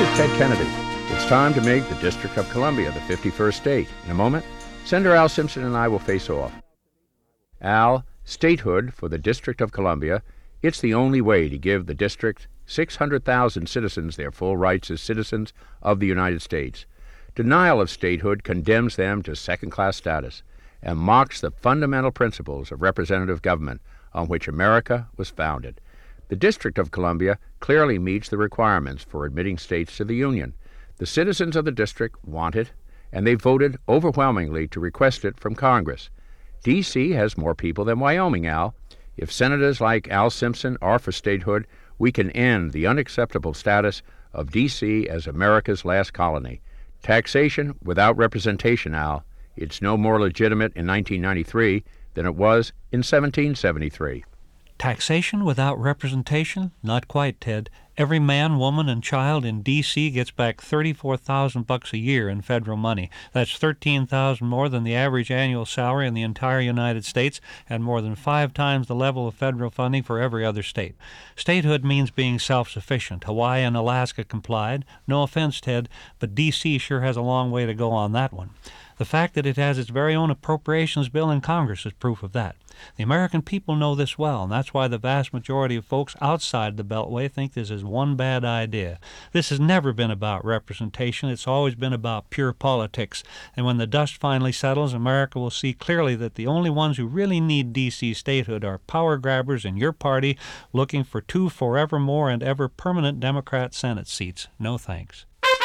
Ted Kennedy. It's time to make the District of Columbia the 51st state. In a moment, Senator Al Simpson and I will face off. Al, statehood for the District of Columbia, it's the only way to give the district 600,000 citizens their full rights as citizens of the United States. Denial of statehood condemns them to second-class status and mocks the fundamental principles of representative government on which America was founded. The District of Columbia clearly meets the requirements for admitting states to the Union. The citizens of the district want it, and they voted overwhelmingly to request it from Congress. D.C. has more people than Wyoming, Al. If senators like Al Simpson are for statehood, we can end the unacceptable status of D.C. as America's last colony. Taxation without representation, Al. It's no more legitimate in 1993 than it was in 1773. Taxation without representation? Not quite, Ted. Every man, woman, and child in D.C. gets back $34,000 a year in federal money. That's $13,000 more than the average annual salary in the entire United States and more than 5 times the level of federal funding for every other state. Statehood means being self-sufficient. Hawaii and Alaska complied. No offense, Ted, but D.C. sure has a long way to go on that one. The fact that it has its very own appropriations bill in Congress is proof of that. The American people know this well, and that's why the vast majority of folks outside the Beltway think this is one bad idea. This has never been about representation. It's always been about pure politics. And when the dust finally settles, America will see clearly that the only ones who really need D.C. statehood are power grabbers in your party looking for 2 forevermore and ever permanent Democrat Senate seats. No thanks.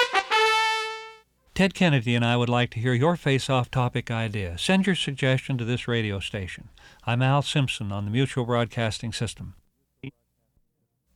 Ted Kennedy and I would like to hear your face-off topic idea. Send your suggestion to this radio station. I'm Al Simpson on the Mutual Broadcasting System.